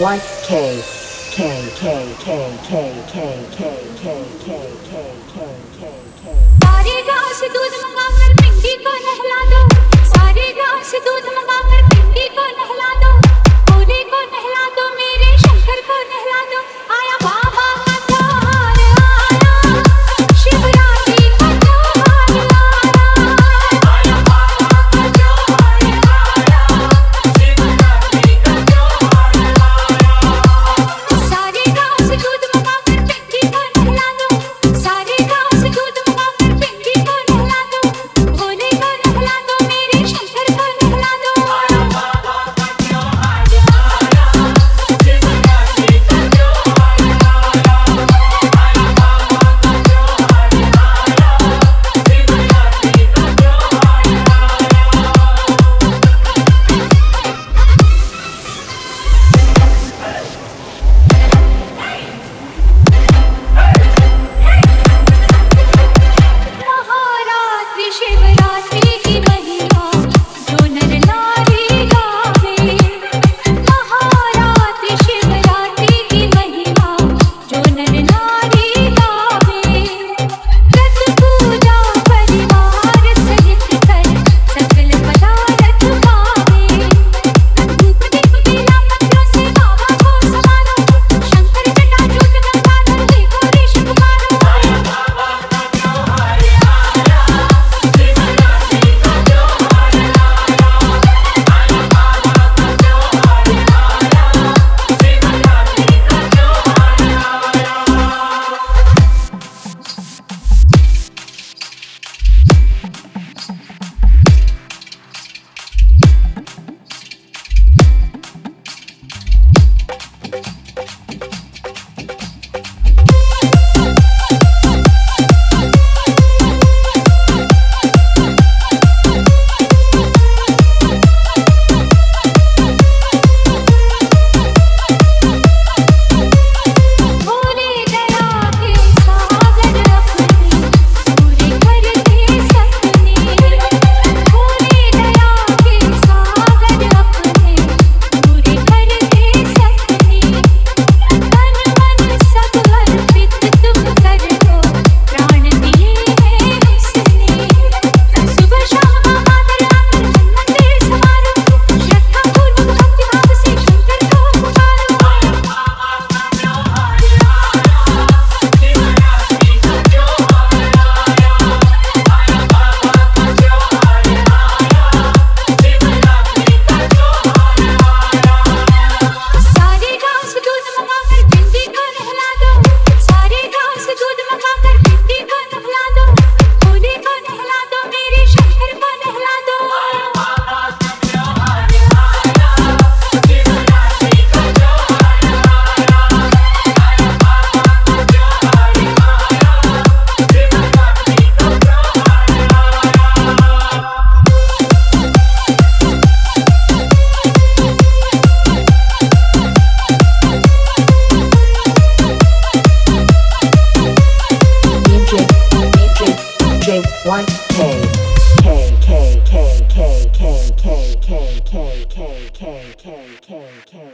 Y K K K K K K K K K K K K. सारे गांव से दूध मंगाकर पिंडी को नहला दो, सारे गांव से दूध मंगाकर पिंडी को नहला दो, भोले को नहला दो, मेरे शंकर को नहला दो। आया बाबा का त्योहार आया, शिवरात्रि का त्योहार आया, आया बाबा का त्योहार आया, शिवरात्रि का त्योहार आया। सारे गांव से दूध मंगाकर पिंडी को नहला दो, सारे गांव से दूध मंगाकर पिंडी को नहला दो, भोले को नहला दो, मेरे शंकर को नहला दो। आया बाबा का त्योहार आया, शिवरात्रि का त्योहार आया, आया बाबा का त्योहार आया, शिवरात्रि का त्योहार महारात्रि शिवरात्रि की महिमा जो नर नारी गावे, महारात्रि शिवरात्रि की महिमा जो नर नारी गावे, व्रत पूजा परिवार सहित कर सकल पदार्थ पावे, धूप दीप बेला पत्रों से बाबा को संभालो, शंकर जटाजूट गंगाधर हे गौरीश पुकारो। आया बाबा का त्योहार आया, शिवरात्रि का त्योहार आया, आया बाबा का त्योहार आया, शिवरात्रि का भोले दया के सागर अपने पूरे करते सपने, भोले दया के सागर अपने पूरे करते सपने, तन मन सब अर्पित तुम कर दो, प्राण दिए हैं उसने। सुबह शाम आकर आकर मंदिर संवारो, श्रद्धा पूर्वक भक्ति भाव से शंकर को पुकारो। आया बाबा का त्योहार आया, शिवरात्रि का त्योहार आया, आया बाबा का त्योहार आया, शिवरात्रि का त्योहार आया। सारे गांव से दूध मंगाकर पिंडी को नहला दो, सारे गांव से दूध मंगाकर पिंडी को नहला दो, भोले को नहला दो, मेरे शंकर को नहला दो। आया बाबा का त्योहार आया, शिवरात्रि का त्योहार आया, आया बाबा का त्योहार आया, शिवरात्रि का त्योहार J Y K K K K K K K K K K K K K K